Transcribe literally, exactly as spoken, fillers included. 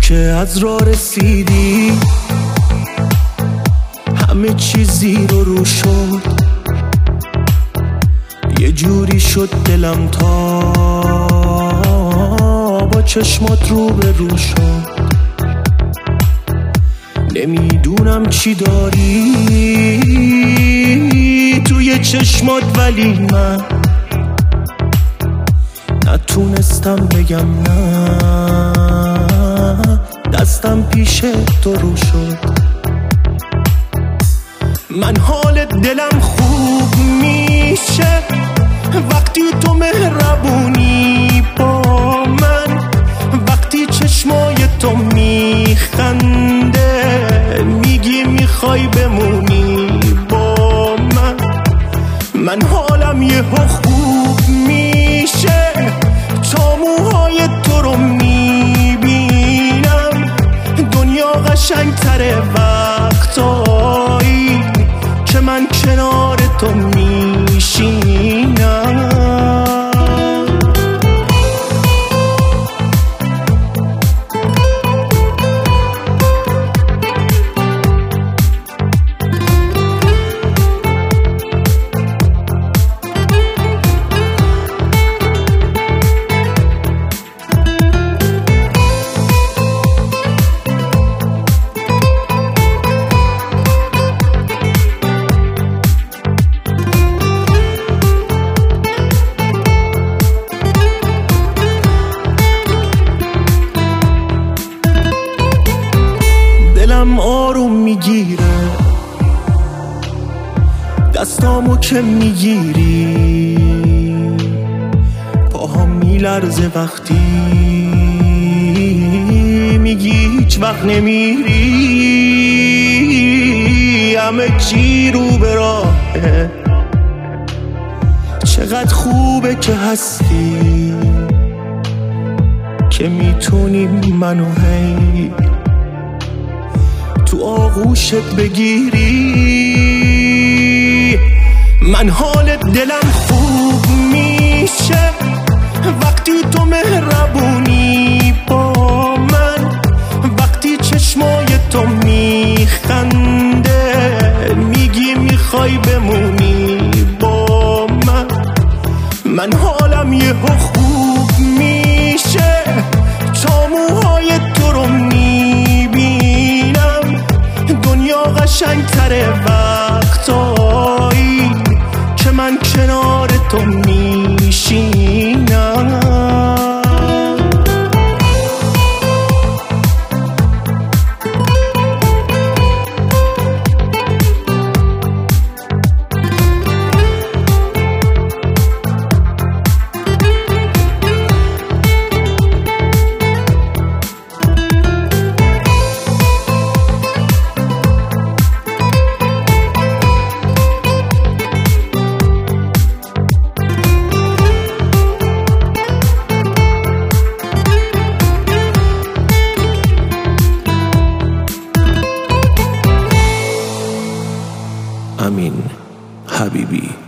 که از راه رسیدی همه چیزی رو رو شد، یه جوری شد دلم تا با چشمات رو به رو شد. نمیدونم چی داری توی چشمات ولی من نتونستم بگم نه، دستم پیش تو رو شد. من حال دلم خوب میشه وقتی تو مهربونی با من، وقتی چشمای تو میخنده میگی میخوای بمونی با من. من حالم یهو خوب میشه تا موهای تو رو میبینم، دنیا قشنگتره وقتایی که من کنار تو میشینم. دلم آروم میگیره دستامو که میگیری، پاهم میلرزه وقتی میگی هیچ وقت نمیری. همه چی رو به راهه، چقدر خوبه که هستی که میتونی منو هی تو آغوشت بگیری. من حال دلم خوب میشه وقتی تو مهربونی با من، وقتی چشمای تو میخنده میگی میخوای بمونی با من. من حالم یهو خوب میشه تا موهای تو رو میبینم، دنیا قشنگتره وقتایی که من کنار تو میشینم. امین حبیبی.